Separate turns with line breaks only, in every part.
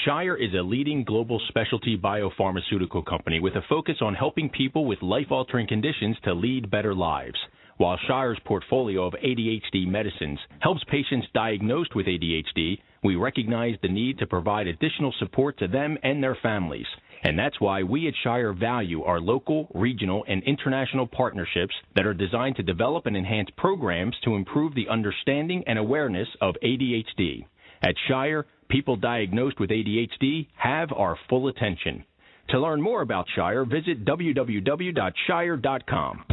Shire is a leading global specialty biopharmaceutical company with a focus on helping people with life-altering conditions to lead better lives. While Shire's portfolio of ADHD medicines helps patients diagnosed with ADHD, we recognize the need to provide additional support to them and their families. And that's why we at Shire value our local, regional, and international partnerships that are designed to develop and enhance programs to improve the understanding and awareness of ADHD. At Shire, people diagnosed with ADHD have our full attention. To learn more about Shire, visit www.shire.com.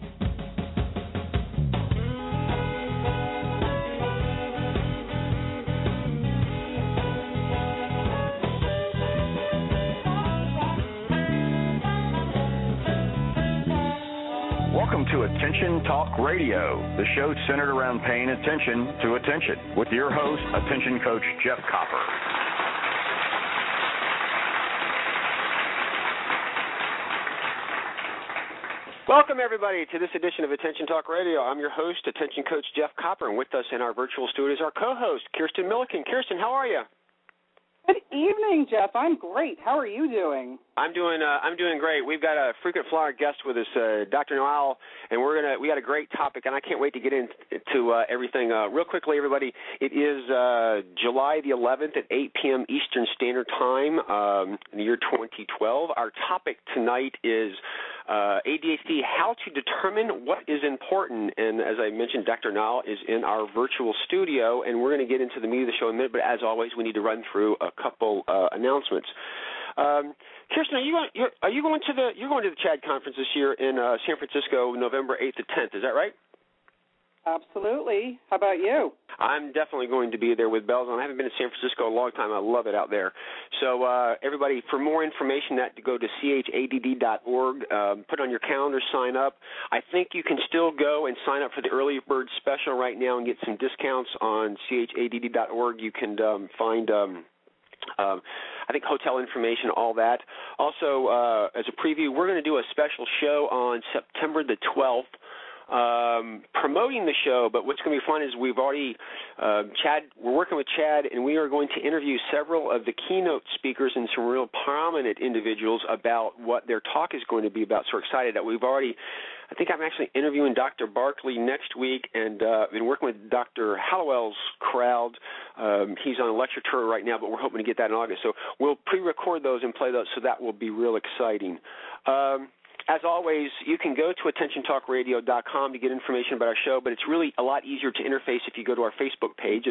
Welcome to Attention Talk Radio, the show centered around paying attention to attention, with your host, Attention Coach Jeff Copper.
Welcome, everybody, to this edition of Attention Talk Radio. I'm your host, Attention Coach Jeff Copper, and with us in our virtual studio is our co-host, Kirsten Milliken. Kirsten, how are you?
Good evening, Jeff. I'm great. How are you doing?
I'm doing great. We've got a frequent flyer guest with us, Dr. Noel, and we got a great topic, and I can't wait to get into everything. Real quickly, everybody, it is July the 11th at 8 p.m. Eastern Standard Time in the year 2012. Our topic tonight is ADHD, how to determine what is important. And as I mentioned, Dr. Noel is in our virtual studio, and we're going to get into the meat of the show in a minute, but as always, we need to run through a couple announcements. Kirsten, are you going to the CHAD conference this year in San Francisco, November 8th to 10th? Is that right?
Absolutely. How about you?
I'm definitely going to be there with bells on. I haven't been to San Francisco in a long time. I love it out there. So everybody, for more information, go to chadd.org. Put on your calendar, sign up. I think you can still go and sign up for the early bird special right now and get some discounts on chadd.org. You can find I think hotel information, all that. Also, as a preview, we're going to do a special show on September the 12th. Promoting the show, but what's going to be fun is we've already, we're working with Chad, and we are going to interview several of the keynote speakers and some real prominent individuals about what their talk is going to be about. So we're excited that I think I'm actually interviewing Dr. Barkley next week, and been working with Dr. Hallowell's crowd. He's on a lecture tour right now, but we're hoping to get that in August. So we'll pre-record those and play those, so that will be real exciting. As always, you can go to attentiontalkradio.com to get information about our show, but it's really a lot easier to interface if you go to our Facebook page at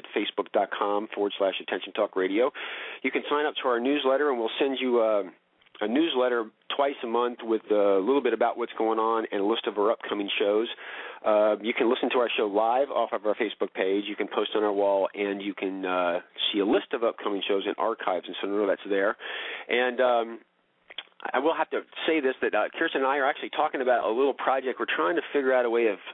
facebook.com/attentiontalkradio. You can sign up to our newsletter, and we'll send you a newsletter twice a month with a little bit about what's going on and a list of our upcoming shows. You can listen to our show live off of our Facebook page. You can post on our wall, and you can see a list of upcoming shows and archives, and so know that's there. And I will have to say this, that Kirsten and I are actually talking about a little project. We're trying to figure out a way of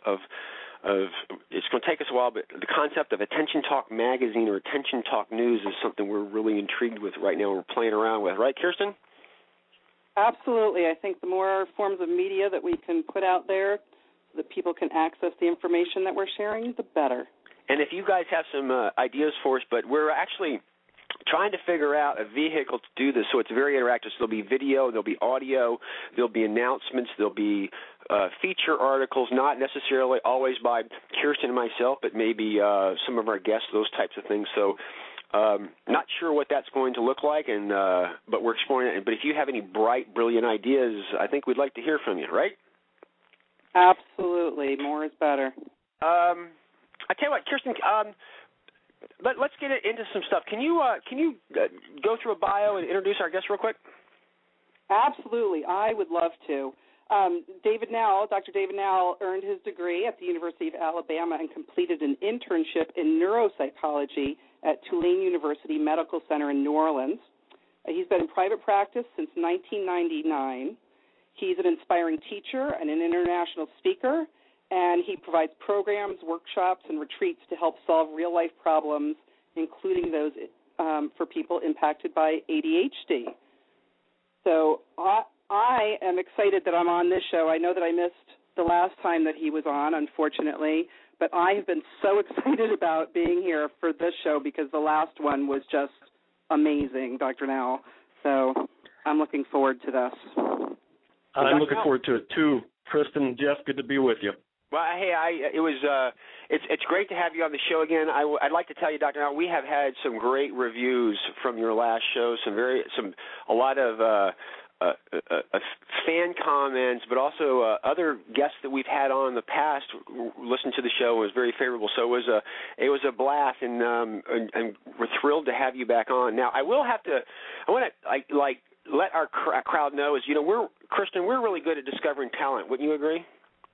it's going to take us a while, but the concept of Attention Talk Magazine or Attention Talk News is something we're really intrigued with right now. We're playing around with. Right, Kirsten?
Absolutely. I think the more forms of media that we can put out there so that people can access the information that we're sharing, the better.
And if you guys have some ideas for us, but we're actually trying to figure out a vehicle to do this so it's very interactive. So there'll be video, there'll be audio, there'll be announcements, there'll be feature articles, not necessarily always by Kirsten and myself, but maybe some of our guests, those types of things. So not sure what that's going to look like, and but we're exploring it. But if you have any bright, brilliant ideas, I think we'd like to hear from you, right?
Absolutely. More is better.
I tell you what, Kirsten, let's get into some stuff. Can you go through a bio and introduce our guest real quick?
Absolutely. I would love to. Dr. David Nowell earned his degree at the University of Alabama and completed an internship in neuropsychology at Tulane University Medical Center in New Orleans. He's been in private practice since 1999. He's an inspiring teacher and an international speaker, and he provides programs, workshops, and retreats to help solve real-life problems, including those for people impacted by ADHD. So I am excited that I'm on this show. I know that I missed the last time that he was on, unfortunately, but I have been so excited about being here for this show because the last one was just amazing, Dr. Nowell. So I'm looking forward to this.
I'm looking forward to it too. Kristen, Jeff, good to be with you.
Well, hey, it's great to have you on the show again. I'd like to tell you, Dr. Nowell, we have had some great reviews from your last show. A lot of fan comments, but also other guests that we've had on in the past listened to the show and was very favorable. So it was a blast, and we're thrilled to have you back on. Now, I want to let our crowd know is, Kristen, we're really good at discovering talent. Wouldn't you agree?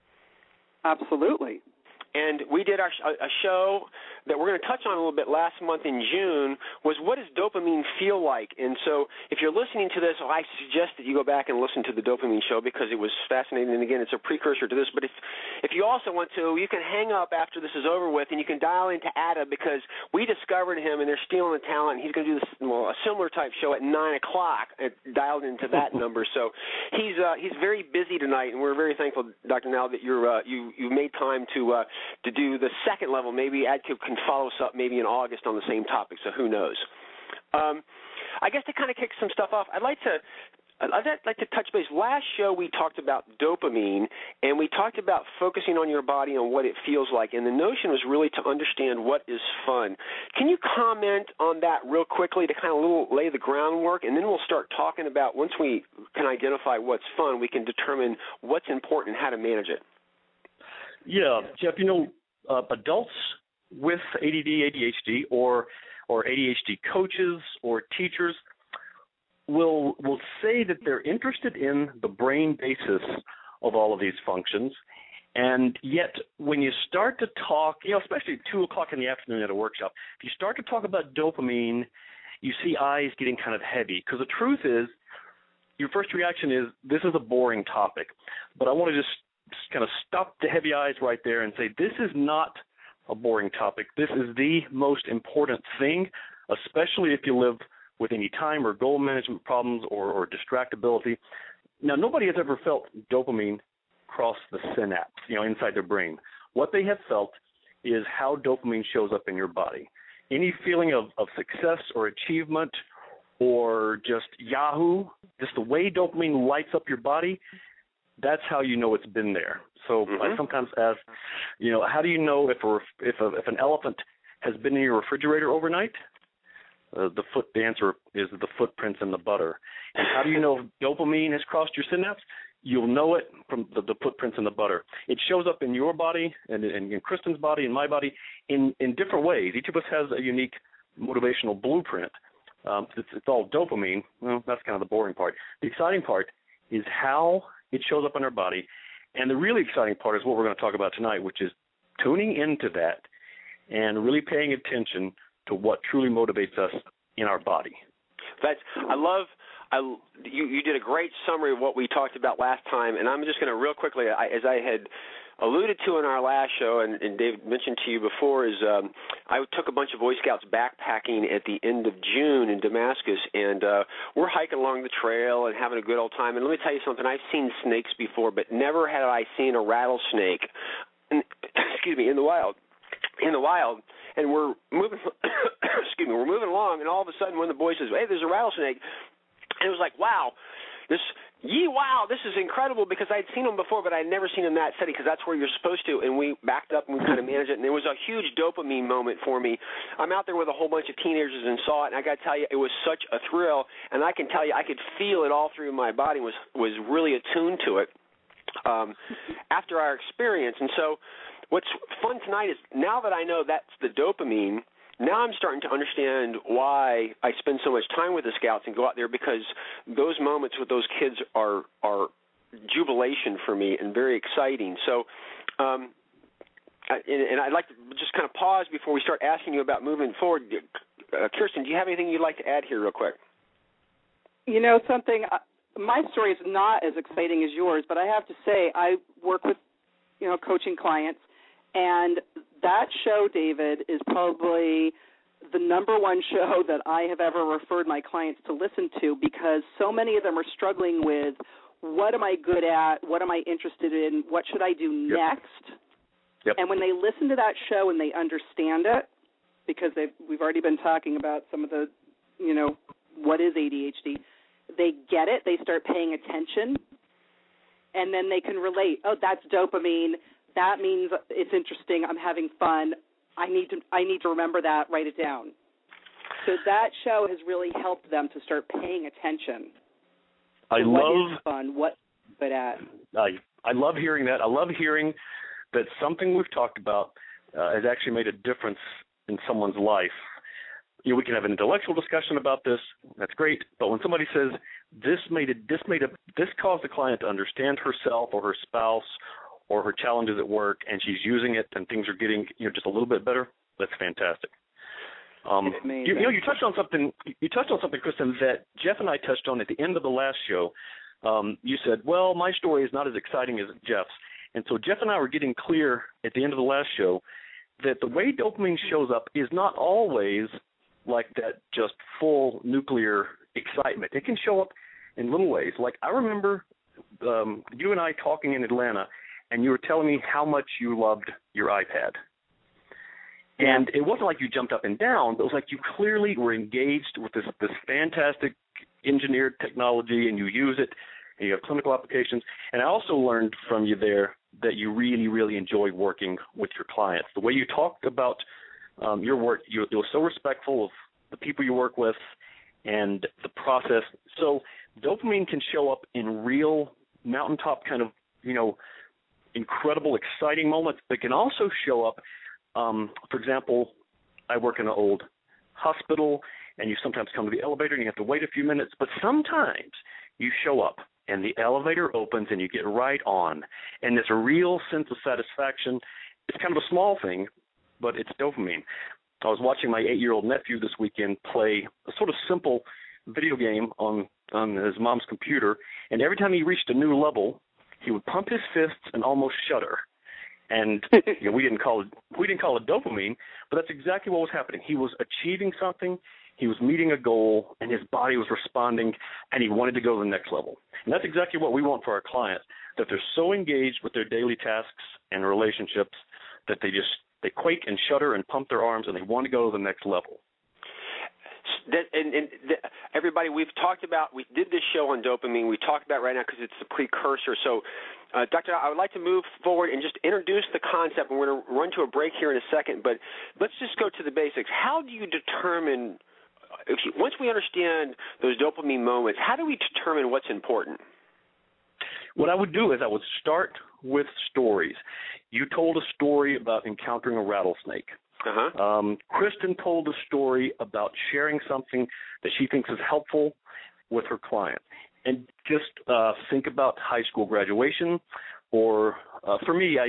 Absolutely.
And we did a show that we're going to touch on a little bit last month in June was what does dopamine feel like? And so if you're listening to this, I suggest that you go back and listen to the dopamine show because it was fascinating. And, again, it's a precursor to this. But if you also want to, you can hang up after this is over with and you can dial into Ada because we discovered him and they're stealing the talent. And he's going to do a similar type show at 9 o'clock, dialed into that number. So he's very busy tonight, and we're very thankful, Dr. Nowell, that you made time to do the second level. Maybe AdCube can follow us up maybe in August on the same topic, so who knows. I guess to kind of kick some stuff off, I'd like to touch base. Last show we talked about dopamine, and we talked about focusing on your body and what it feels like, and the notion was really to understand what is fun. Can you comment on that real quickly to kind of lay the groundwork, and then we'll start talking about once we can identify what's fun, we can determine what's important and how to manage it.
Yeah, Jeff, adults with ADD, ADHD, or ADHD coaches or teachers will say that they're interested in the brain basis of all of these functions, and yet when you start to talk, especially at 2 o'clock in the afternoon at a workshop, if you start to talk about dopamine, you see eyes getting kind of heavy, because the truth is, your first reaction is, this is a boring topic, but I want to just kind of stop the heavy eyes right there and say this is not a boring topic. This is the most important thing, especially if you live with any time or goal management problems or distractibility. Now, nobody has ever felt dopamine cross the synapse, inside their brain. What they have felt is how dopamine shows up in your body. Any feeling of success or achievement or just Yahoo, just the way dopamine lights up your body, that's how you know it's been there. So I sometimes ask, how do you know if an elephant has been in your refrigerator overnight? The answer is the footprints in the butter. And how do you know if dopamine has crossed your synapse? You'll know it from the footprints in the butter. It shows up in your body and in Kristen's body and my body in different ways. Each of us has a unique motivational blueprint. It's all dopamine. Well, that's kind of the boring part. The exciting part is how it shows up in our body. And the really exciting part is what we're going to talk about tonight, which is tuning into that and really paying attention to what truly motivates us in our body. You did a great summary of what we talked about last time, and I'm just going to real quickly, as I had alluded to in our last show, and David mentioned to you before, is I took a bunch of Boy Scouts backpacking at the end of June in Damascus, and we're hiking along the trail and having a good old time. And let me tell you something, I've seen snakes before, but never had I seen a rattlesnake, in the wild. And we're moving, we're moving along, and all of a sudden one of the boys says, hey, there's a rattlesnake. And it was like, wow, this is incredible, because I'd seen them before, but I'd never seen them that setting, because that's where you're supposed to. And we backed up and we kind of managed it, and it was a huge dopamine moment for me. I'm out there with a whole bunch of teenagers and saw it, and I got to tell you, it was such a thrill. And I can tell you, I could feel it all through my body, was really attuned to it after our experience. And so what's fun tonight is, now that I know that's the dopamine, now I'm starting to understand why I spend so much time with the Scouts and go out there, because those moments with those kids are jubilation for me and very exciting. So, and I'd like to just kind of pause before we start asking you about moving forward. Kirsten, do you have anything you'd like to add here real quick?
Something, my story is not as exciting as yours, but I have to say I work with, coaching clients, and that show, David, is probably the number one show that I have ever referred my clients to listen to, because so many of them are struggling with, what am I good at, what am I interested in, what should I do next?
Yep.
And when they listen to that show and they understand it, because we've already been talking about some of the what is ADHD, they get it, they start paying attention, and then they can relate. Oh, that's dopamine. That means it's interesting. I'm having fun. I need to remember that, write it down. So that show has really helped them to start paying attention. What is fun? What's good at?
I love hearing that. I love hearing that something we've talked about has actually made a difference in someone's life. We can have an intellectual discussion about this. That's great. But when somebody says this caused the client to understand herself or her spouse or her challenges at work, and she's using it, and things are getting just a little bit better, that's fantastic. You touched on something. You touched on something, Kristen, that Jeff and I touched on at the end of the last show. You said, "Well, my story is not as exciting as Jeff's," and so Jeff and I were getting clear at the end of the last show that the way dopamine shows up is not always like that, just full nuclear excitement. It can show up in little ways. Like I remember you and I talking in Atlanta, and you were telling me how much you loved your iPad. And it wasn't like you jumped up and down, but it was like you clearly were engaged with this fantastic engineered technology, and you use it, and you have clinical applications. And I also learned from you there that you really, really enjoy working with your clients. The way you talked about your work, you were so respectful of the people you work with and the process. So dopamine can show up in real mountaintop kind of, incredible, exciting moments. But it can also show up, for example, I work in an old hospital, and you sometimes come to the elevator and you have to wait a few minutes, but sometimes you show up and the elevator opens and you get right on, and there's a real sense of satisfaction. It's kind of a small thing, but it's dopamine. I was watching my 8-year-old nephew this weekend play a sort of simple video game on his mom's computer, and every time he reached a new level, he would pump his fists and almost shudder. And we didn't call it dopamine, but that's exactly what was happening. He was achieving something, he was meeting a goal, and his body was responding, and he wanted to go to the next level. And that's exactly what we want for our clients, that they're so engaged with their daily tasks and relationships that they quake and shudder and pump their arms, and they want to go to the next level.
Everybody, we did this show on dopamine. We talked about it right now because it's the precursor. So, Doctor, I would like to move forward and just introduce the concept, and we're going to run to a break here in a second, but let's just go to the basics. How do you determine, once we understand those dopamine moments, how do we determine what's important?
What I would do is I would start with stories. You told a story about encountering a rattlesnake. Kristen told a story about sharing something that she thinks is helpful with her client. And just think about high school graduation, or for me,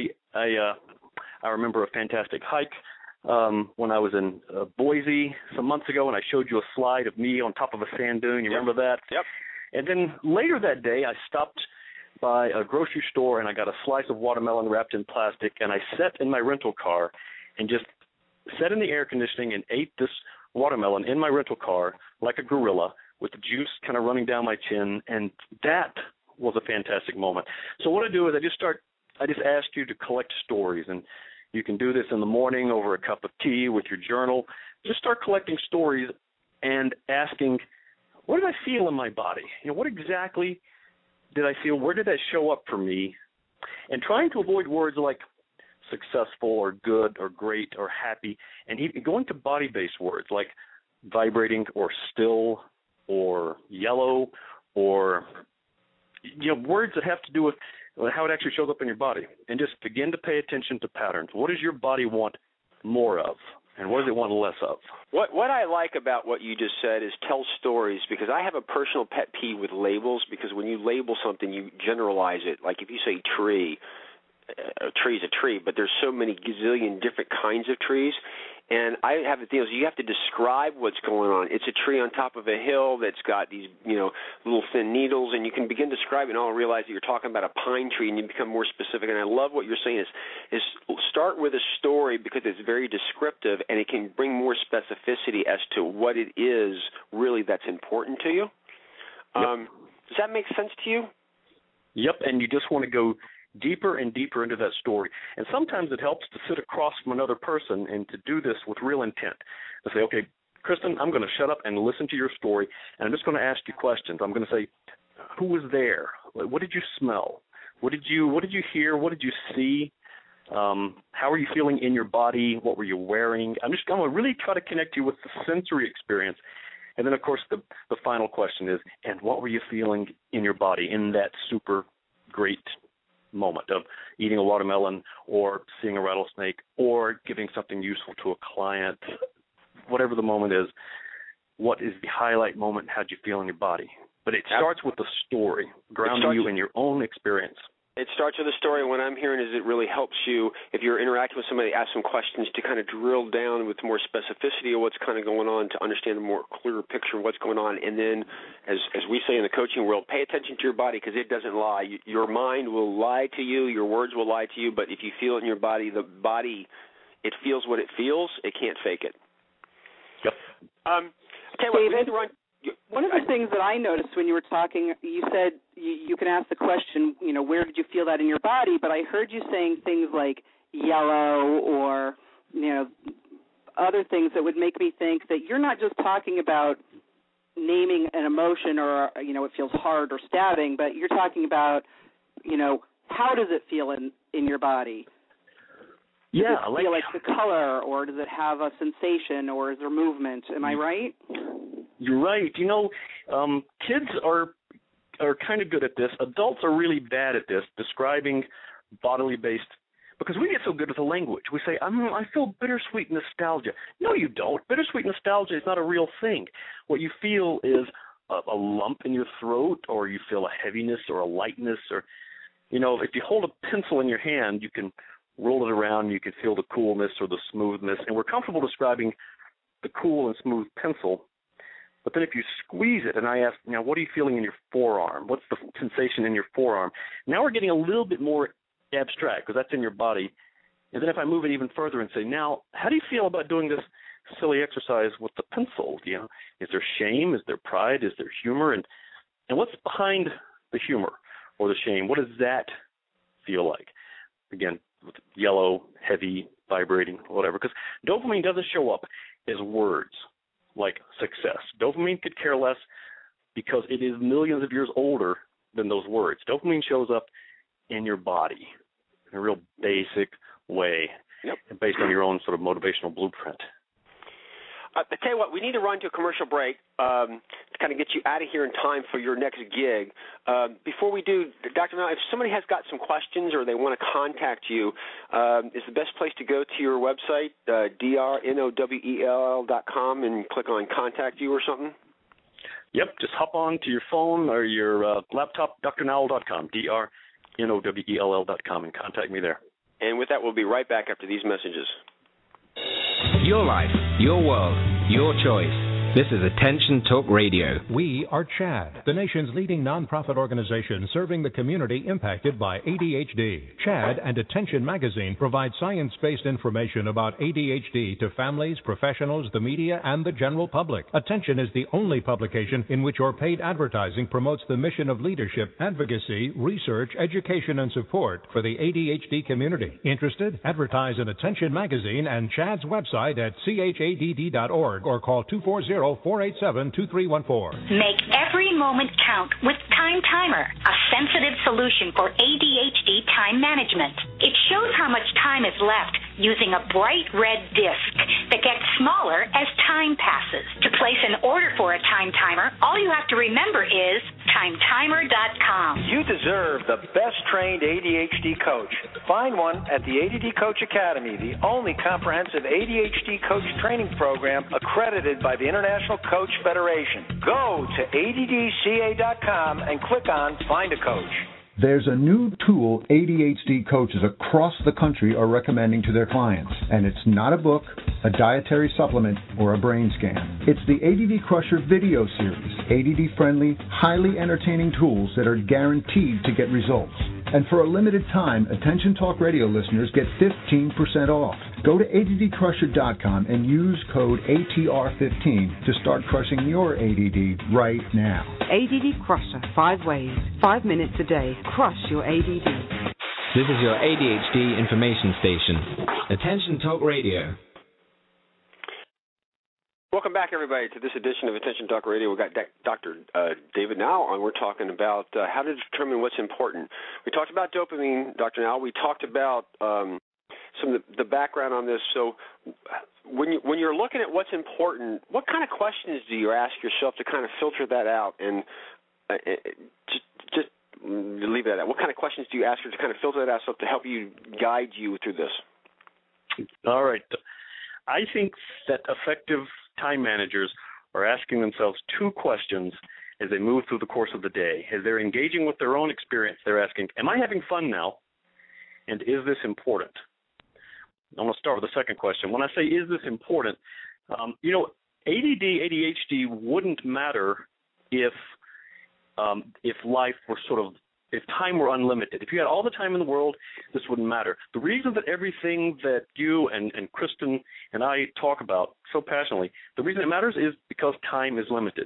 I remember a fantastic hike when I was in Boise some months ago, and I showed you a slide of me on top of a sand dune. You remember that?
Yep.
And then later that day, I stopped by a grocery store, and I got a slice of watermelon wrapped in plastic, and I sat in my rental car and just sat in the air conditioning and ate this watermelon in my rental car like a gorilla with the juice kind of running down my chin, and that was a fantastic moment. So what I do is I just ask you to collect stories, and you can do this in the morning over a cup of tea with your journal. Just start collecting stories and asking, what did I feel in my body? What exactly did I feel? Where did that show up for me? And trying to avoid words like successful or good or great or happy, and even going to body-based words like vibrating or still or yellow, or words that have to do with how it actually shows up in your body, and just begin to pay attention to patterns. What does your body want more of, and what does it want less of?
What I like about what you just said is tell stories, because I have a personal pet peeve with labels, because when you label something, you generalize it. Like if you say tree, a tree is a tree, but there's so many gazillion different kinds of trees. And I have the deal is you have to describe what's going on. It's a tree on top of a hill that's got these, little thin needles, and you can begin describing, and I'll realize that you're talking about a pine tree, and you become more specific. And I love what you're saying is start with a story, because it's very descriptive, and it can bring more specificity as to what it is really that's important to you.
Yep.
Does that make sense to you?
Yep, and you just want to go deeper and deeper into that story. And sometimes it helps to sit across from another person and to do this with real intent. To say, okay, Kristen, I'm going to shut up and listen to your story, and I'm just going to ask you questions. I'm going to say, who was there? What did you smell? What did you hear? What did you see? How are you feeling in your body? What were you wearing? I'm going to really try to connect you with the sensory experience. And then, of course, the final question is, and what were you feeling in your body in that super great moment of eating a watermelon or seeing a rattlesnake or giving something useful to a client? Whatever the moment is, what is the highlight moment? How'd you feel in your body? But it starts with the story, grounding you in your own experience.
It starts with a story. What I'm hearing is it really helps you, if you're interacting with somebody, ask some questions to kind of drill down with more specificity of what's kind of going on to understand a more clearer picture of what's going on. And then, as we say in the coaching world, pay attention to your body because it doesn't lie. Your mind will lie to you. Your words will lie to you. But if you feel it in your body, the body, it feels what it feels. It can't fake it.
Yep.
Okay, well, we need to run.
One of the things that I noticed when you were talking, you said you can ask the question, where did you feel that in your body? But I heard you saying things like yellow or, other things that would make me think that you're not just talking about naming an emotion or, it feels hard or stabbing, but you're talking about, how does it feel in your body? Does it feel like the color, or does it have a sensation, or is there movement? Am I right?
You're right. Kids are kind of good at this. Adults are really bad at this, describing bodily-based, because we get so good with the language. We say, I feel bittersweet nostalgia. No, you don't. Bittersweet nostalgia is not a real thing. What you feel is a lump in your throat, or you feel a heaviness or a lightness, or, if you hold a pencil in your hand, you can roll it around, you can feel the coolness or the smoothness, and we're comfortable describing the cool and smooth pencil. But then if you squeeze it, and I ask, now, what are you feeling in your forearm? What's the sensation in your forearm? Now we're getting a little bit more abstract because that's in your body. And then if I move it even further and say, now, how do you feel about doing this silly exercise with the pencil? Is there shame? Is there pride? Is there humor? And what's behind the humor or the shame? What does that feel like? Again, with yellow, heavy, vibrating, whatever. Because dopamine doesn't show up as words like success. Dopamine could care less because it is millions of years older than those words. Dopamine shows up in your body in a real basic way, based on your own sort of motivational blueprint.
I tell you what, we need to run to a commercial break to kind of get you out of here in time for your next gig. Before we do, Dr. Mel, if somebody has got some questions or they want to contact you, is the best place to go to your website, drnowell.com, and click on Contact You or something?
Yep, just hop on to your phone or your laptop, drnowell.com, drnowell.com, and contact me there.
And with that, we'll be right back after these messages.
Your life, your world, your choice. This is Attention Talk Radio.
We are CHADD, the nation's leading nonprofit organization serving the community impacted by ADHD. CHADD and Attention Magazine provide science-based information about ADHD to families, professionals, the media, and the general public. Attention is the only publication in which your paid advertising promotes the mission of leadership, advocacy, research, education, and support for the ADHD community. Interested? Advertise in Attention Magazine and CHADD's website at chadd.org or call 240-487-2314.
Make every moment count with Time Timer, a sensitive solution for ADHD time management. It shows how much time is left using a bright red disc that gets smaller as time passes. To place an order for a Time Timer, all you have to remember is timetimer.com.
You deserve the best-trained ADHD coach. Find one at the ADD Coach Academy, the only comprehensive ADHD coach training program accredited by the International Coach Federation. Go to addca.com and click on Find a Coach.
There's a new tool ADHD coaches across the country are recommending to their clients, and it's not a book, a dietary supplement, or a brain scan. It's the ADD Crusher video series, ADD-friendly, highly entertaining tools that are guaranteed to get results. And for a limited time, Attention Talk Radio listeners get 15% off. Go to addcrusher.com and use code ATR15 to start crushing your ADD right now.
ADD Crusher, 5 ways, 5 minutes a day. Crush your ADD.
This is your ADHD information station. Attention Talk Radio.
Welcome back, everybody, to this edition of Attention Talk Radio. We've got Dr. David Nowell, and we're talking about how to determine what's important. We talked about dopamine, Dr. Nowell. We talked about some of the background on this. So when you're looking at what's important, what kind of questions do you ask yourself to kind of filter that out? And just leave it at that. What kind of questions do you ask her to kind of filter that out so to help you guide you through this?
All right. I think that effective time managers are asking themselves two questions as they move through the course of the day. As they're engaging with their own experience, they're asking, am I having fun now? And is this important? I'm going to start with the second question. When I say, is this important, ADD, ADHD wouldn't matter if life were if time were unlimited. If you had all the time in the world, this wouldn't matter. The reason that everything that you and Kristen and I talk about so passionately, the reason it matters is because time is limited.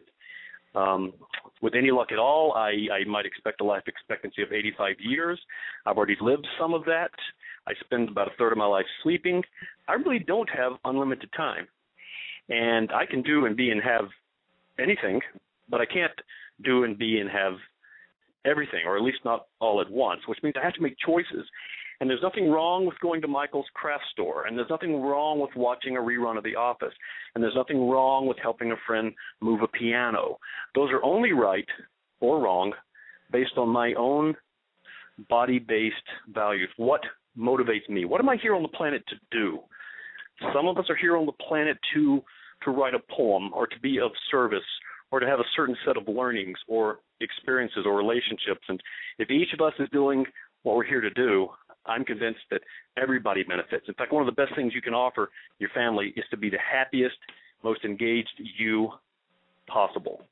With any luck at all, I might expect a life expectancy of 85 years. I've already lived some of that. I spend about a third of my life sleeping. I really don't have unlimited time. And I can do and be and have anything, but I can't do and be and have everything, or at least not all at once, which means I have to make choices. And there's nothing wrong with going to Michael's craft store, and there's nothing wrong with watching a rerun of The Office, and there's nothing wrong with helping a friend move a piano. Those are only right or wrong based on my own body-based values. What motivates me? What am I here on the planet to do? Some of us are here on the planet to write a poem or to be of service or to have a certain set of learnings or experiences or relationships. And if each of us is doing what we're here to do, I'm convinced that everybody benefits. In fact, one of the best things you can offer your family is to be the happiest, most engaged you possible.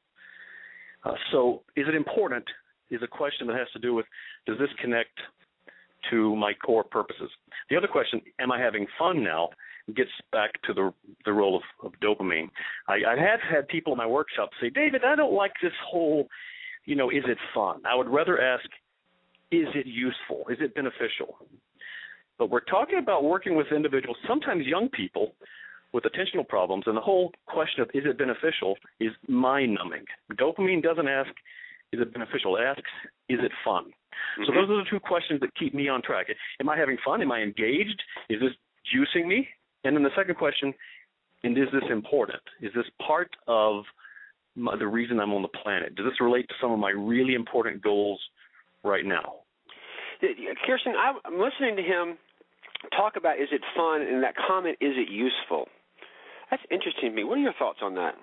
So is it important is a question that has to do with, does this connect to my core purposes? The other question, am I having fun now, gets back to the role of dopamine. I have had people in my workshop say, David, I don't like this whole, is it fun? I would rather ask, is it useful? Is it beneficial? But we're talking about working with individuals, sometimes young people, with attentional problems, and the whole question of is it beneficial is mind-numbing. Dopamine doesn't ask, is it beneficial? It asks, is it fun? Mm-hmm. So those are the two questions that keep me on track. Am I having fun? Am I engaged? Is this juicing me? And then the second question, and is this important? Is this part of the reason I'm on the planet? Does this relate to some of my really important goals right now?
Kirsten, I'm listening to him talk about is it fun, and that comment, is it useful? That's interesting to me. What are your thoughts on that?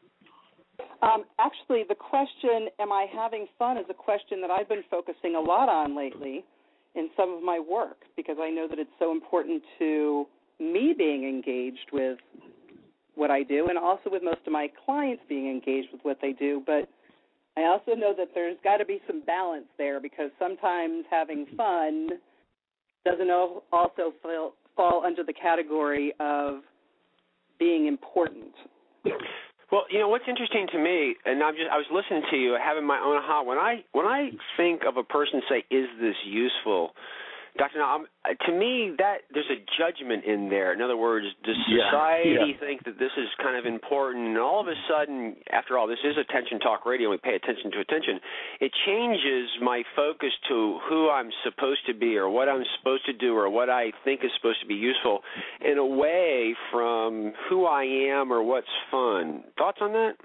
Actually, the question, am I having fun, is a question that I've been focusing a lot on lately in some of my work, because I know that it's so important to me being engaged with what I do, and also with most of my clients being engaged with what they do. But I also know that there's got to be some balance there, because sometimes having fun doesn't also fall under the category of being important.
Well, what's interesting to me, and I was listening to you, having my own aha. When I think of a person say, "Is this useful?" Dr. Now, to me, that there's a judgment in there. In other words, does society think that this is kind of important? And all of a sudden, after all, this is Attention Talk Radio, and we pay attention to attention. It changes my focus to who I'm supposed to be or what I'm supposed to do or what I think is supposed to be useful, and away from who I am or what's fun. Thoughts on that?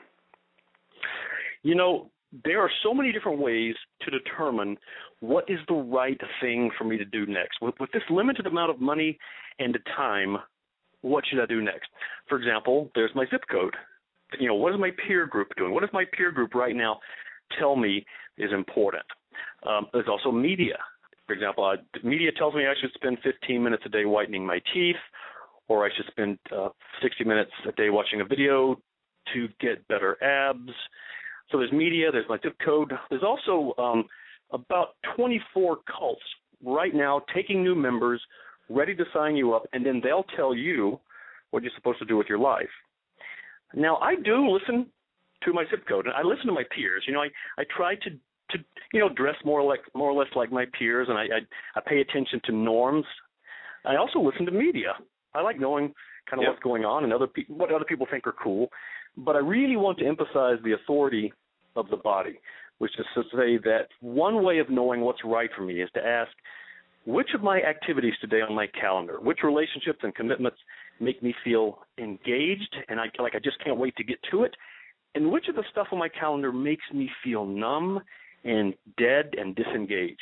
There are so many different ways to determine what is the right thing for me to do next. With this limited amount of money and time, what should I do next? For example, there's my zip code. What is my peer group doing? What does my peer group right now tell me is important? There's also media. For example, media tells me I should spend 15 minutes a day whitening my teeth, or I should spend 60 minutes a day watching a video to get better abs. So there's media, there's my zip code. There's also about 24 cults right now taking new members, ready to sign you up, and then they'll tell you what you're supposed to do with your life. Now, I do listen to my zip code, and I listen to my peers. I try to dress more or less like my peers, and I pay attention to norms. I also listen to media. I like knowing, kind of what's going on and what other people think are cool. But I really want to emphasize the authority of the body, which is to say that one way of knowing what's right for me is to ask, which of my activities today on my calendar, which relationships and commitments make me feel engaged and I just can't wait to get to it, and which of the stuff on my calendar makes me feel numb and dead and disengaged?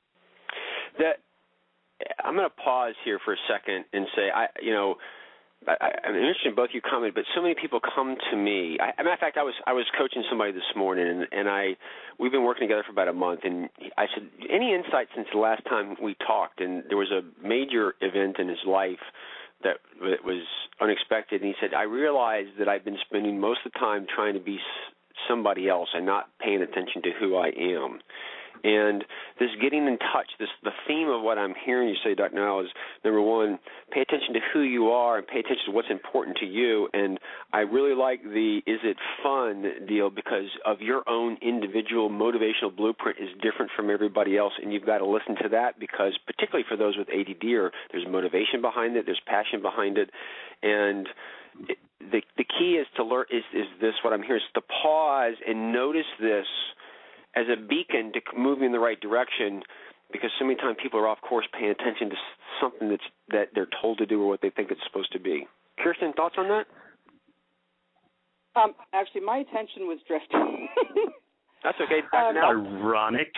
I'm going to pause here for a second and say, I'm interested in both you comment, but so many people come to me. As a matter of fact, I was coaching somebody this morning, and we've been working together for about a month, and I said, any insight since the last time we talked? And there was a major event in his life that was unexpected, and he said, I realized that I've been spending most of the time trying to be somebody else and not paying attention to who I am. And this getting in touch, the theme of what I'm hearing you say, Dr. Now, is, number one, pay attention to who you are and pay attention to what's important to you. And I really like the is it fun deal, because of your own individual motivational blueprint is different from everybody else, and you've got to listen to that, because particularly for those with ADD, there's motivation behind it, there's passion behind it, and the key is to learn is this, what I'm hearing, is to pause and notice this as a beacon to move in the right direction, because so many times people are off course paying attention to something that they're told to do or what they think it's supposed to be. Kirsten, thoughts on that?
Actually, my attention was drifting.
That's okay.
That's ironic.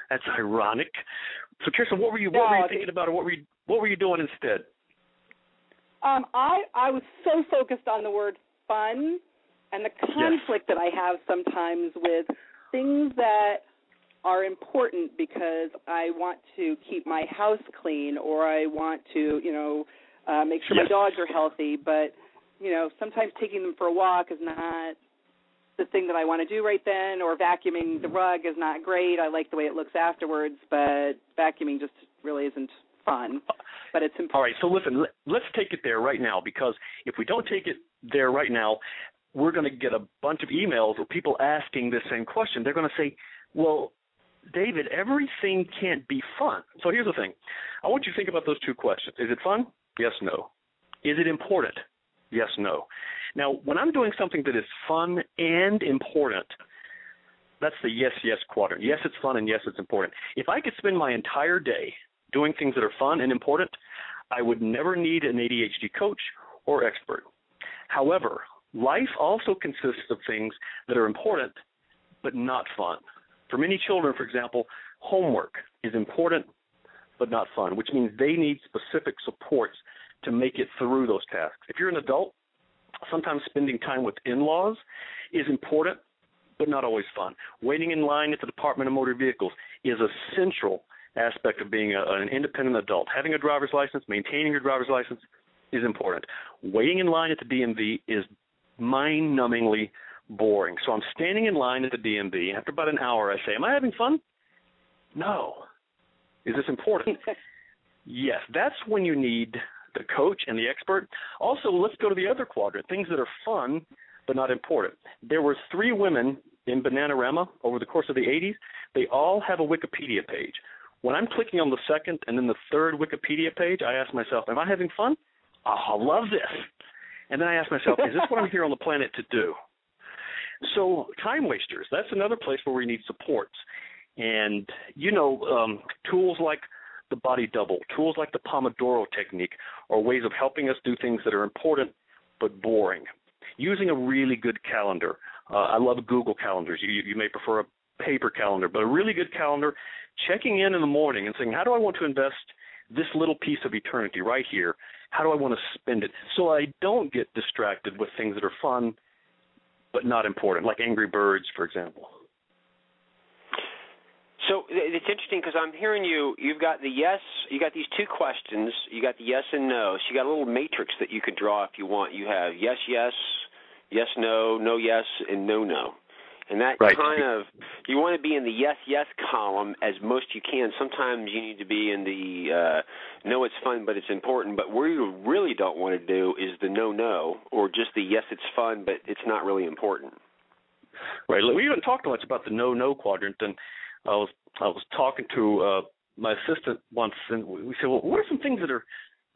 So, Kirsten, what were you thinking about, or what were you doing instead?
I was so focused on the word fun and the conflict that I have sometimes with things that are important because I want to keep my house clean, or I want to, make sure my dogs are healthy. But, sometimes taking them for a walk is not the thing that I want to do right then, or vacuuming the rug is not great. I like the way it looks afterwards, but vacuuming just really isn't fun. But it's important.
All right, so listen, let's take it there right now, because if we don't take it there right now, we're going to get a bunch of emails of people asking this same question. They're going to say, well, David, everything can't be fun. So here's the thing. I want you to think about those two questions. Is it fun? Yes, no. Is it important? Yes, no. Now, when I'm doing something that is fun and important, that's the yes, yes quadrant. Yes, it's fun, and yes, it's important. If I could spend my entire day doing things that are fun and important, I would never need an ADHD coach or expert. However, life also consists of things that are important but not fun. For many children, for example, homework is important but not fun, which means they need specific supports to make it through those tasks. If you're an adult, sometimes spending time with in-laws is important but not always fun. Waiting in line at the Department of Motor Vehicles is a central aspect of being an independent adult. Having a driver's license, maintaining your driver's license is important. Waiting in line at the DMV is mind-numbingly boring. So I'm standing in line at the DMV, and after about an hour I say, am I having fun? No. Is this important? Yes. That's when you need the coach and the expert. Also, let's go to the other quadrant, things that are fun but not important. There were 3 women in Bananarama over the course of the 80s. They all have a Wikipedia page. When I'm clicking on the second and then the third Wikipedia page, I ask myself, am I having fun? Oh, I love this. And then I ask myself, is this what I'm here on the planet to do? So time wasters, that's another place where we need supports. And, tools like the body double, tools like the Pomodoro technique are ways of helping us do things that are important but boring. Using a really good calendar. I love Google calendars. You may prefer a paper calendar, but a really good calendar, checking in the morning and saying, how do I want to invest this little piece of eternity right here? How do I want to spend it? So I don't get distracted with things that are fun but not important, like Angry Birds, for example.
So it's interesting because I'm hearing you've got the yes, you got these 2 questions, you got the yes and no. So you got a little matrix that you could draw if you want. You have yes, yes, yes, no, no, yes, and no, no. And that kind of, you want to be in the yes, yes column as most you can. Sometimes you need to be in the no, it's fun, but it's important. But where you really don't want to do is the no, no, or just the yes, it's fun, but it's not really important.
Right. We haven't talked much about the no, no quadrant. And I was talking to my assistant once, and we said, well, what are some things that are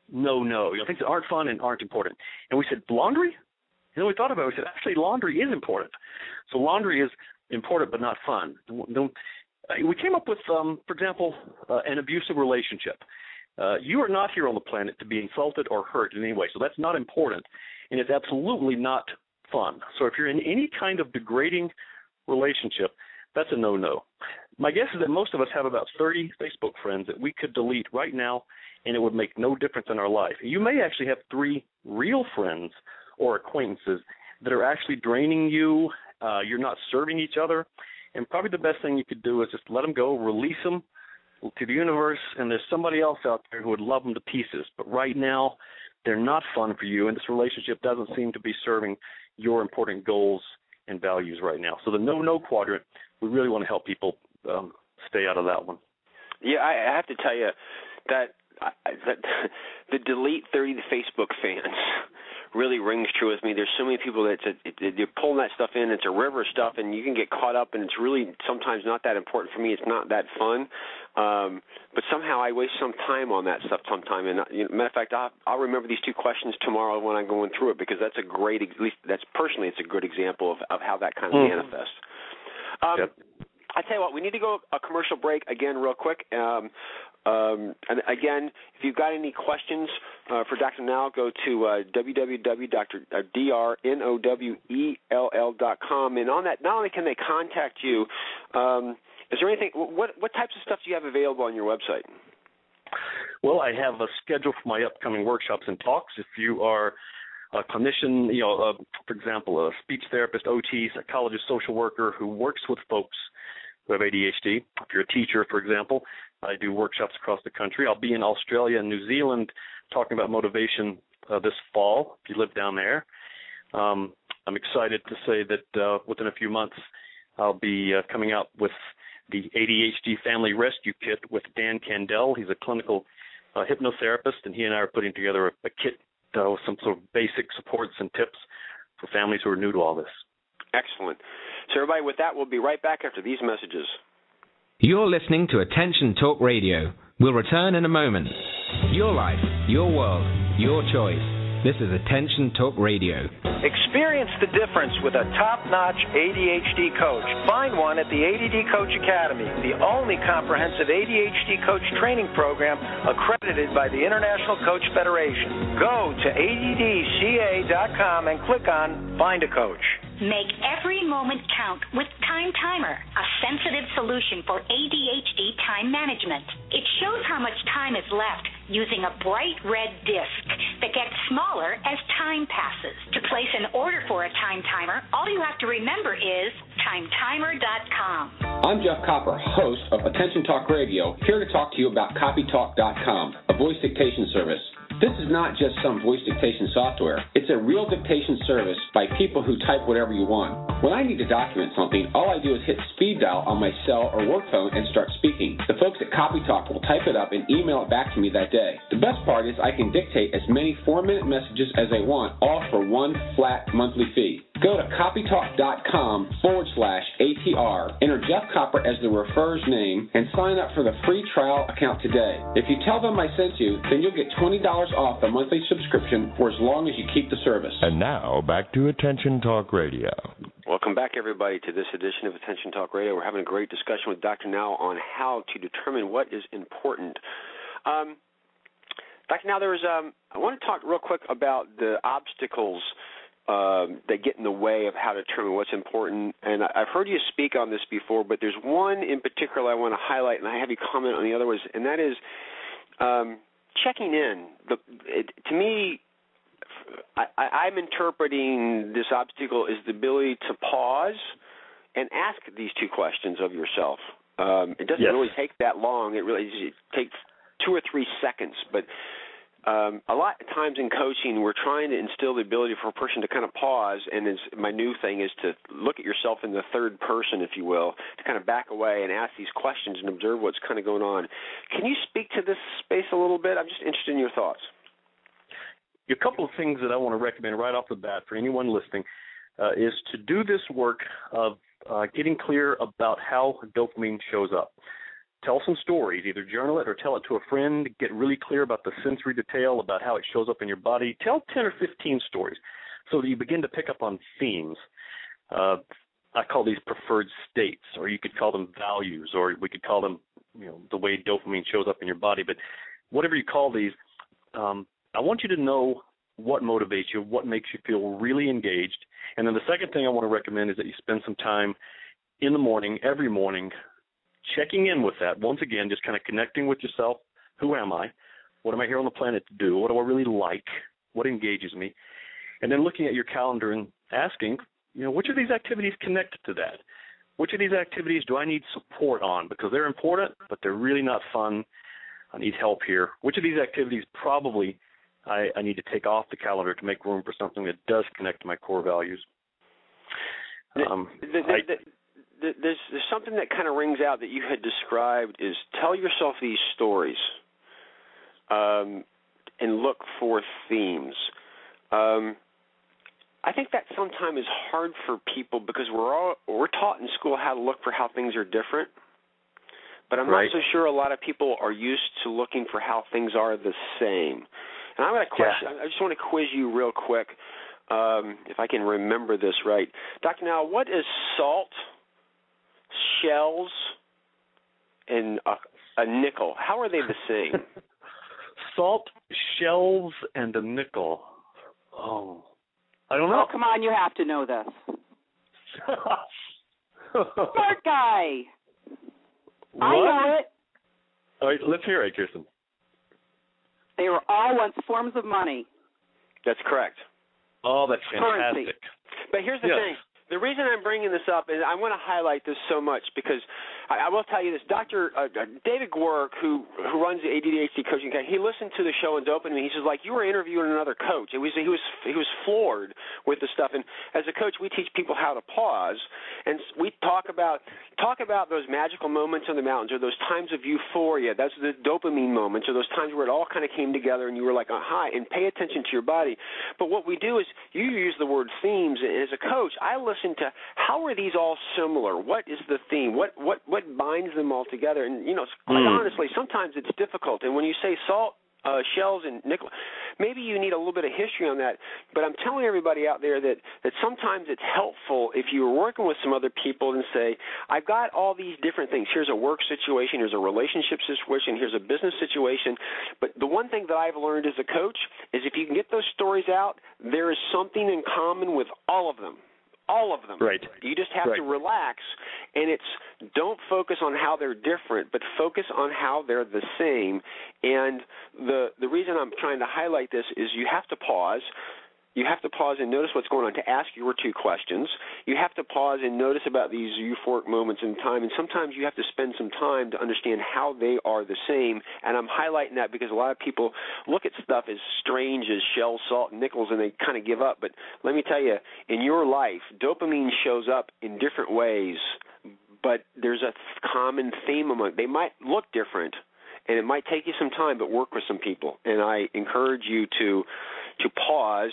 no-no, things that aren't fun and aren't important. And we said, laundry? We thought about it. We said, actually, laundry is important. So laundry is important but not fun. We came up with, for example, an abusive relationship. You are not here on the planet to be insulted or hurt in any way, so that's not important, and it's absolutely not fun. So if you're in any kind of degrading relationship, that's a no-no. My guess is that most of us have about 30 Facebook friends that we could delete right now, and it would make no difference in our life. You may actually have 3 real friends or acquaintances that are actually draining you. You're not serving each other, and probably the best thing you could do is just let them go, release them to the universe, and there's somebody else out there who would love them to pieces. But right now, they're not fun for you, and this relationship doesn't seem to be serving your important goals and values right now. So the no-no quadrant, we really want to help people stay out of that one.
Yeah, I have to tell you that the delete 30 Facebook fans really rings true with me. There's so many people that you're pulling that stuff in. It's a river of stuff, and you can get caught up, and it's really sometimes not that important for me. It's not that fun. But somehow I waste some time on that stuff sometime. And matter of fact, I'll remember these 2 questions tomorrow when I'm going through it, because that's a great, at least that's personally, it's a good example of how that kind of manifests.
Yep.
I tell you what, we need to go a commercial break again real quick. And again, if you've got any questions for Dr. Nowell, go to www.drnowell.com. And on that, not only can they contact you, is there anything? What types of stuff do you have available on your website?
Well, I have a schedule for my upcoming workshops and talks. If you are a clinician, for example, a speech therapist, OT, psychologist, social worker who works with folks who have ADHD. If you're a teacher, for example, I do workshops across the country. I'll be in Australia and New Zealand talking about motivation this fall, if you live down there. I'm excited to say that within a few months I'll be coming out with the ADHD Family Rescue Kit with Dan Candell. He's a clinical hypnotherapist, and he and I are putting together a kit with some sort of basic supports and tips for families who are new to all this.
Excellent. So everybody, with that, we'll be right back after these messages.
You're listening to Attention Talk Radio. We'll return in a moment. Your life, your world, your choice. This is Attention Talk Radio.
Experience the difference with a top-notch ADHD coach. Find one at the ADD Coach Academy, the only comprehensive ADHD coach training program accredited by the International Coach Federation. Go to addca.com and click on Find a Coach.
Make every moment count with Time Timer, a sensitive solution for ADHD time management. It shows how much time is left using a bright red disc that gets smaller as time passes. To place an order for a Time Timer, all you have to remember is timetimer.com.
I'm Jeff Copper, host of Attention Talk Radio, here to talk to you about CopyTalk.com, a voice dictation service. This is not just some voice dictation software. It's a real dictation service by people who type whatever you want. When I need to document something, all I do is hit speed dial on my cell or work phone and start speaking. The folks at CopyTalk will type it up and email it back to me that day. The best part is I can dictate as many 4-minute messages as I want, all for one flat monthly fee. Go to copytalk.com/ATR, enter Jeff Copper as the referrer's name, and sign up for the free trial account today. If you tell them I sent you, then you'll get $20 off the monthly subscription for as long as you keep the service.
And now, back to Attention Talk Radio.
Welcome back, everybody, to this edition of Attention Talk Radio. We're having a great discussion with Dr. Nowell on how to determine what is important. Dr. Nowell, I want to talk real quick about the obstacles that get in the way of how to determine what's important. And I've heard you speak on this before, but there's one in particular I want to highlight, and I have you comment on the other ones, and that is checking in. To me, I'm interpreting this obstacle as the ability to pause and ask these 2 questions of yourself. It doesn't really take that long. It takes 2 or 3 seconds, but a lot of times in coaching, we're trying to instill the ability for a person to kind of pause, and my new thing is to look at yourself in the third person, if you will, to kind of back away and ask these questions and observe what's kind of going on. Can you speak to this space a little bit? I'm just interested in your thoughts.
A couple of things that I want to recommend right off the bat for anyone listening is to do this work of getting clear about how dopamine shows up. tell some stories, either journal it or tell it to a friend, get really clear about the sensory detail, about how it shows up in your body. Tell 10 or 15 stories so that you begin to pick up on themes. I call these preferred states, or you could call them values, or we could call them, the way dopamine shows up in your body. But whatever you call these, I want you to know what motivates you, what makes you feel really engaged. And then the second thing I want to recommend is that you spend some time in the morning, every morning, checking in with that. Once again, just kind of connecting with yourself. Who am I? What am I here on the planet to do? What do I really like? What engages me? And then looking at your calendar and asking, which of these activities connect to that? Which of these activities do I need support on? Because they're important, but they're really not fun. I need help here. Which of these activities probably I need to take off the calendar to make room for something that does connect to my core values?
There's something that kind of rings out that you had described is tell yourself these stories and look for themes. I think that sometimes is hard for people because we're taught in school how to look for how things are different, but I'm not so sure a lot of people are used to looking for how things are the same. And I'm going to question. I just want to quiz you real quick, if I can remember this right. Dr. Now, what is salt, shells, and a nickel? How are they the same?
Salt, shells, and a nickel. Oh, I don't know.
Oh, come on, you have to know this. Smart guy.
What?
I know it.
All right, let's hear it, Kirsten.
They were all once forms of money.
That's correct.
Oh, that's fantastic.
Currency.
But here's the thing. The reason I'm bringing this up is I want to highlight this so much because I will tell you this. Dr. David Gwerk, who runs the ADHD Coaching Academy, he listened to the show and dopamine. He says, you were interviewing another coach. He was floored with the stuff. And as a coach, we teach people how to pause, and we talk about those magical moments on the mountains, or those times of euphoria. That's the dopamine moments, or those times where it all kind of came together, and you were like, hi, and pay attention to your body. But what we do is you use the word themes, and as a coach, I listen to how are these all similar? What is the theme? What binds them all together? And quite honestly, sometimes it's difficult. And when you say salt, shells, and nickel, maybe you need a little bit of history on that. But I'm telling everybody out there that sometimes it's helpful if you're working with some other people and say, I've got all these different things. Here's a work situation. Here's a relationship situation. Here's a business situation. But the one thing that I've learned as a coach is if you can get those stories out, there is something in common with all of them. All of them.
Right.
You just have to relax, and don't focus on how they're different, but focus on how they're the same. And the reason I'm trying to highlight this is you have to pause. You have to pause and notice what's going on to ask your two questions. You have to pause and notice about these euphoric moments in time, and sometimes you have to spend some time to understand how they are the same. And I'm highlighting that because a lot of people look at stuff as strange as shells, salt, and nickels, and they kind of give up. But let me tell you, in your life, dopamine shows up in different ways, but there's a common theme among. They might look different, and it might take you some time, but work with some people. And I encourage you to pause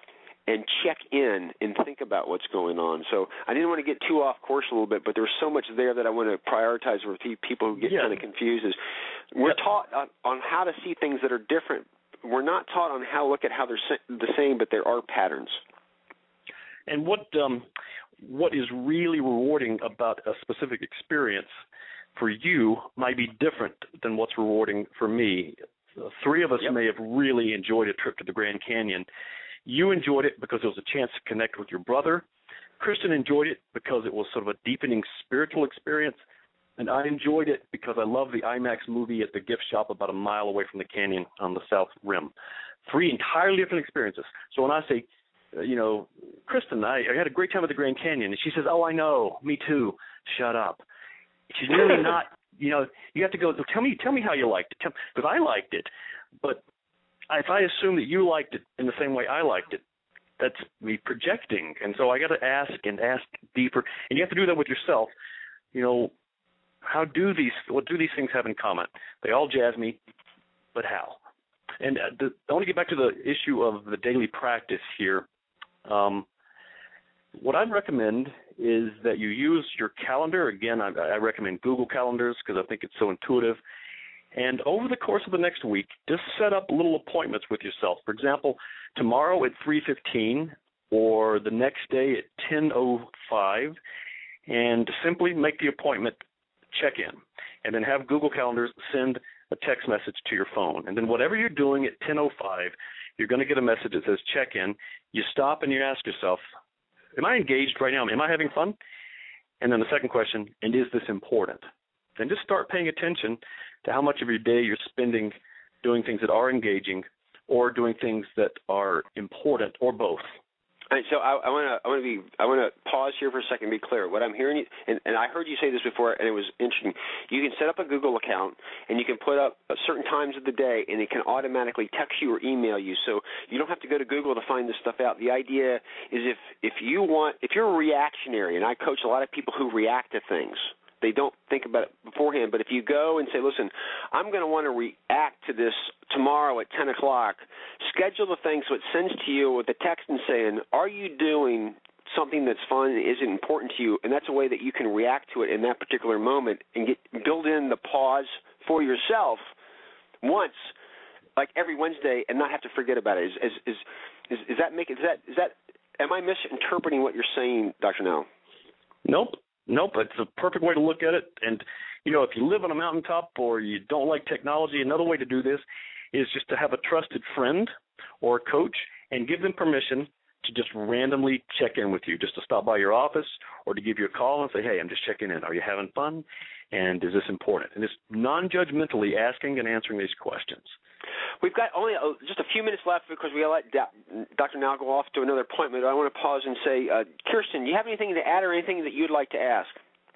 and check in and think about what's going on. So I didn't want to get too off course a little bit, but there's so much there that I want to prioritize with people who get kind of confused. We're taught on how to see things that are different. We're not taught on how to look at how they're the same, but there are patterns.
And what is really rewarding about a specific experience for you might be different than what's rewarding for me. Three of us may have really enjoyed a trip to the Grand Canyon. You enjoyed it because it was a chance to connect with your brother. Kristen enjoyed it because it was sort of a deepening spiritual experience. And I enjoyed it because I love the IMAX movie at the gift shop about a mile away from the canyon on the south rim. Three entirely different experiences. So when I say, Kristen, I had a great time at the Grand Canyon, and she says, oh, I know, me too. Shut up. She's really not, you have to go, tell me how you liked it. Because I liked it, but if I assume that you liked it in the same way I liked it, that's me projecting. And so I got to ask deeper. And you have to do that with yourself. What do these things have in common? They all jazz me, but how? And I want to get back to the issue of the daily practice here. What I'd recommend is that you use your calendar. Again, I recommend Google Calendars because I think it's so intuitive. And over the course of the next week, just set up little appointments with yourself. For example, tomorrow at 3:15 or the next day at 10:05, and simply make the appointment, check in, and then have Google Calendars send a text message to your phone. And then whatever you're doing at 10:05, you're going to get a message that says check in. You stop and you ask yourself, am I engaged right now? Am I having fun? And then the second question, and is this important? Then just start paying attention to how much of your day you're spending doing things that are engaging or doing things that are important, or both.
And so I want to pause here for a second and be clear. What I'm hearing, and I heard you say this before, and it was interesting. You can set up a Google account, and you can put up certain times of the day, and it can automatically text you or email you. So you don't have to go to Google to find this stuff out. The idea is if you're reactionary, and I coach a lot of people who react to things. They don't think about it beforehand, but if you go and say, listen, I'm going to want to react to this tomorrow at 10 o'clock, schedule the thing so it sends to you with a text and saying, are you doing something that's fun and isn't important to you? And that's a way that you can react to it in that particular moment and build in the pause for yourself once, like every Wednesday, and not have to forget about it. Am I misinterpreting what you're saying, Dr. Nell?
Nope, it's a perfect way to look at it. And, if you live on a mountaintop or you don't like technology, another way to do this is just to have a trusted friend or a coach and give them permission to just randomly check in with you, just to stop by your office or to give you a call and say, hey, I'm just checking in. Are you having fun? And is this important? And just non-judgmentally asking and answering these questions.
We've got only just a few minutes left because we let Dr. Nell go off to another appointment. I want to pause and say, Kirsten, do you have anything to add or anything that you'd like to ask?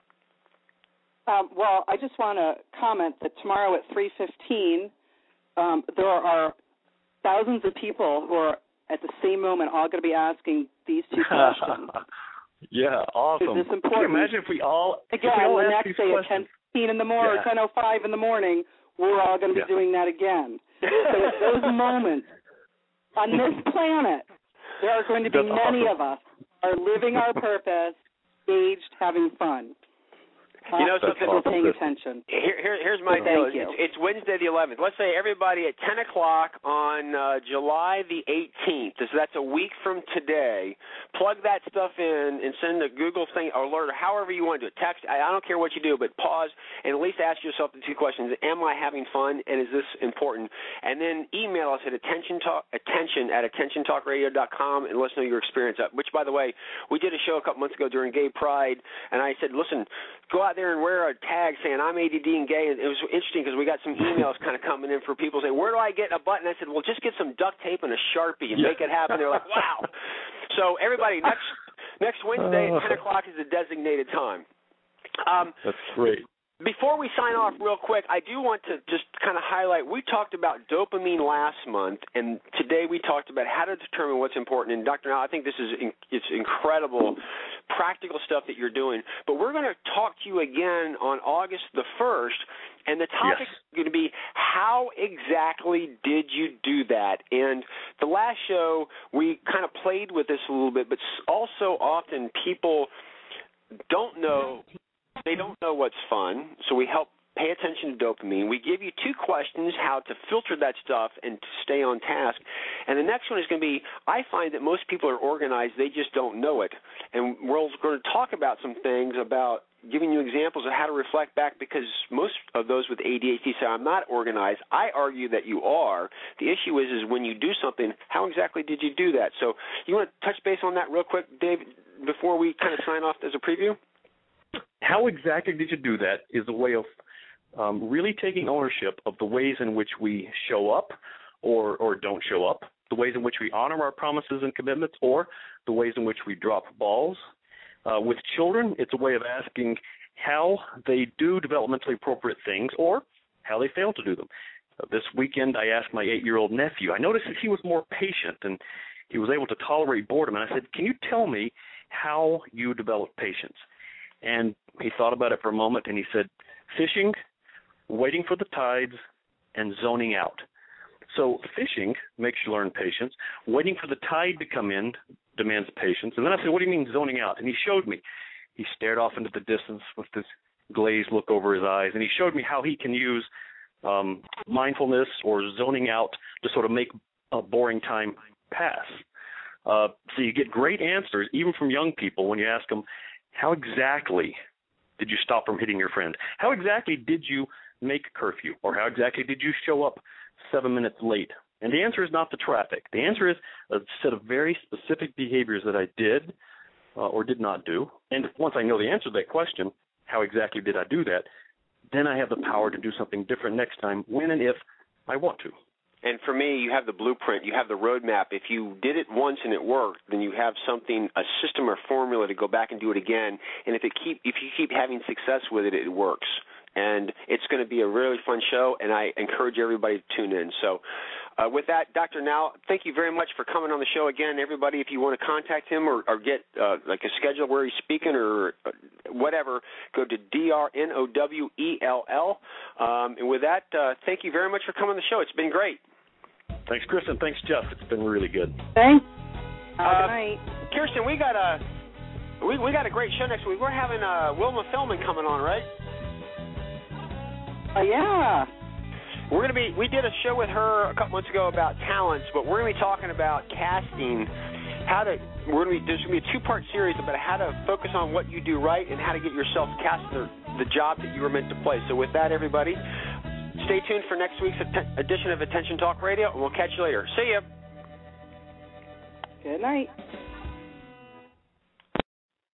Well, I just want to comment that tomorrow at 3:15, there are thousands of people who are at the same moment all going to be asking these two questions.
Yeah, awesome.
Is this important?
Can you imagine if we all
the next day at 10:15 in the morning, or 10:05 in the morning, we're all going to be doing that again. So at those moments on this planet, there are going to be many of us are living our purpose, engaged, having fun. We're paying attention.
Here's my deal. It's Wednesday the 11th. Let's say everybody at 10 o'clock on July the 18th. So that's a week from today. Plug that stuff in and send a Google thing or alert or however you want to do it. Text. I don't care what you do, but pause and at least ask yourself the two questions. Am I having fun, and is this important? And then email us at attention@attentiontalkradio.com and let us know your experience. Which, by the way, we did a show a couple months ago during Gay Pride, and I said, listen, go out there and wear a tag saying I'm ADD and gay. And it was interesting because we got some emails kind of coming in for people saying, where do I get a button? I said, well, just get some duct tape and a Sharpie and make it happen. They're like, wow. So everybody, next Wednesday at 10 o'clock is the designated time.
That's great.
Before we sign off real quick, I do want to just kind of highlight, we talked about dopamine last month, and today we talked about how to determine what's important. And Dr. Nell, I think this is it's incredible, practical stuff that you're doing. But we're going to talk to you again on August the 1st, and the topic is going to be how exactly did you do that? And the last show, we kind of played with this a little bit, but also often people don't know. They don't know what's fun, so we help pay attention to dopamine. We give you two questions, how to filter that stuff and to stay on task. And the next one is going to be, I find that most people are organized, they just don't know it. And we're going to talk about some things about giving you examples of how to reflect back, because most of those with ADHD say, I'm not organized. I argue that you are. The issue is when you do something, how exactly did you do that? So you want to touch base on that real quick, Dave, before we kind of sign off as a preview?
How exactly did you do that is a way of really taking ownership of the ways in which we show up or don't show up, the ways in which we honor our promises and commitments, or the ways in which we drop balls. With children, it's a way of asking how they do developmentally appropriate things or how they fail to do them. This weekend, I asked my 8-year-old nephew. I noticed that he was more patient and he was able to tolerate boredom. And I said, can you tell me how you develop patience? And he thought about it for a moment, and he said, fishing, waiting for the tides, and zoning out. So fishing makes you learn patience. Waiting for the tide to come in demands patience. And then I said, what do you mean zoning out? And he showed me. He stared off into the distance with this glazed look over his eyes, and he showed me how he can use mindfulness or zoning out to sort of make a boring time pass. So you get great answers, even from young people, when you ask them, how exactly did you stop from hitting your friend? How exactly did you make curfew? Or how exactly did you show up 7 minutes late? And the answer is not the traffic. The answer is a set of very specific behaviors that I did or did not do. And once I know the answer to that question, how exactly did I do that, then I have the power to do something different next time when and if I want to.
And for me, you have the blueprint, you have the roadmap. If you did it once and it worked, then you have something, a system or formula to go back and do it again. And if you keep having success with it, it works. And it's going to be a really fun show, and I encourage everybody to tune in. So with that, Dr. Nowell, thank you very much for coming on the show again. Everybody, if you want to contact him or get like a schedule where he's speaking or whatever, go to DRNOWELL. And with that, thank you very much for coming on the show. It's been great.
Thanks, Chris, and thanks, Jeff. It's been really good.
Thanks. Good night.
Kirsten, we got a great show next week. We're having Wilma Feldman coming on, right?
Yeah.
We did a show with her a couple months ago about talents, but we're going to be talking about casting. There's going to be a two-part series about how to focus on what you do right and how to get yourself cast the job that you were meant to play. So with that, everybody, stay tuned for next week's edition of Attention Talk Radio, and we'll catch you later. See ya.
Good night.